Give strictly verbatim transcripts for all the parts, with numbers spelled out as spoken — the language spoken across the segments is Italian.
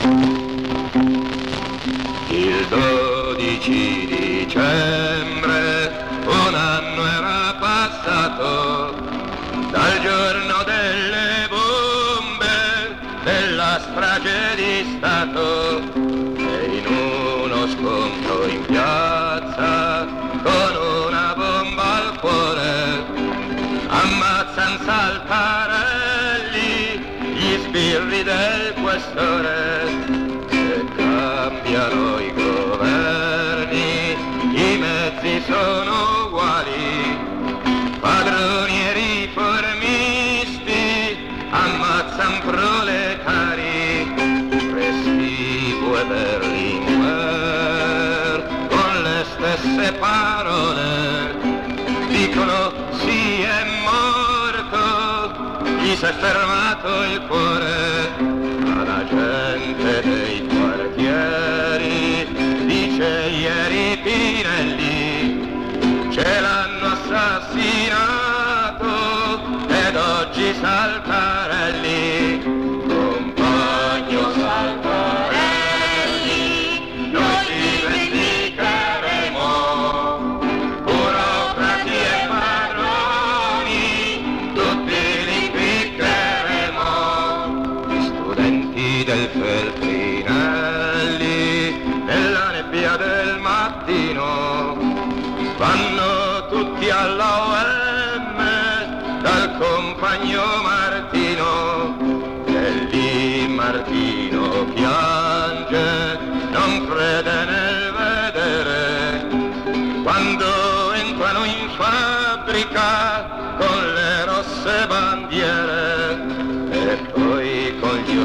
Il dodici dicembre un anno era passato dal giorno delle bombe della strage di Stato, e in uno scontro in piazza con una bomba al cuore ammazzan Saltarelli gli sbirri del questore. Cambiano i governi, i mezzi sono uguali, padroni e riformisti ammazzan proletari, Restivo e Berlinguer con le stesse parole dicono sì è morto, gli si è fermato il cuore, ma la gente dei quartieri dice ieri Pinelli ce l'hanno assassinato ed oggi Saltarelli, compagno Saltarelli, noi ti vendicheremo, burocrati e padroni, tutti li impiccheremo, studenti del Feltrinelli, nella nebbia del mattino, vanno tutti alla O M dal compagno Martino, e lì Martino piange, non crede nel vedere, quando entrano in fabbrica con le rosse bandiere, e poi con gli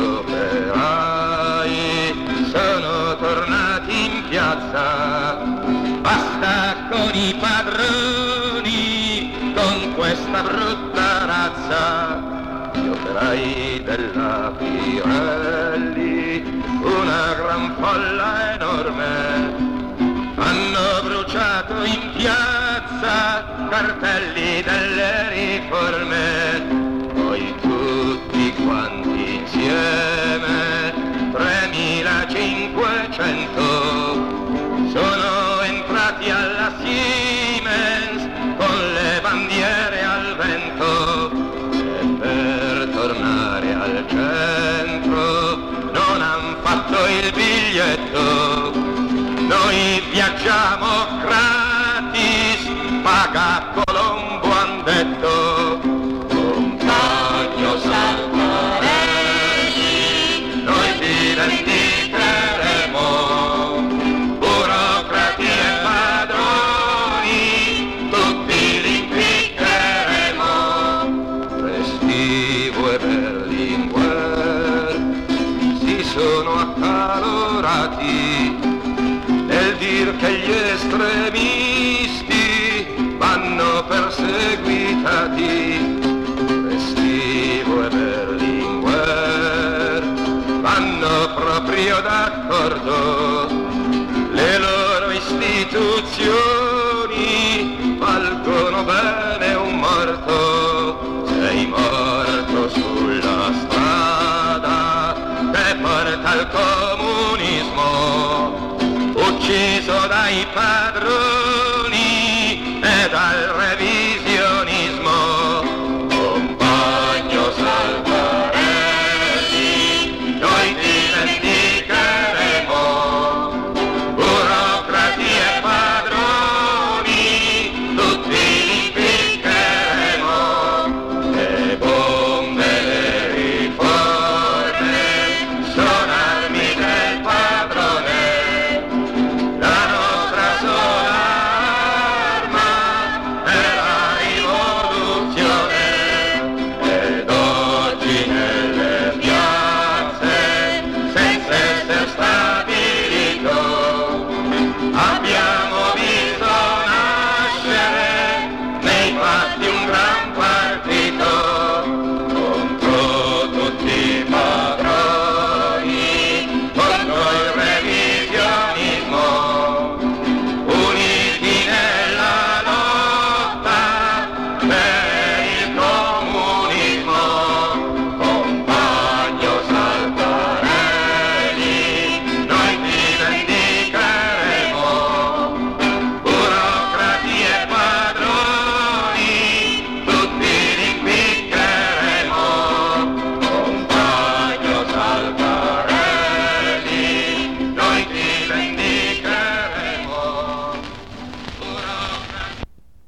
operai sono tornati in piazza, basta con i padroni, con questa brutta razza. Gli operai della Pirelli, una gran folla enorme, hanno bruciato in piazza cartelli delle riforme, poi tutti quanti insieme, tremilacinquecento, sono entrati alla Siemens con le bandiere al vento, e per tornare al centro non han fatto il biglietto, noi viaggiamo gratis, paga Colombo han detto, compagno Saltarelli, noi ti vendicheremo, burocrati e padroni, tutti li impiccheremo, Restivo e Berlinguer si sono accalorati nel dir che gli estremisti vanno perseguitati, Restivo e Berlinguer vanno proprio d'accordo, le loro istituzioni valgono bene un morto, sei morto sulla strada che porta al comunismo, ucciso dai padroni e dal re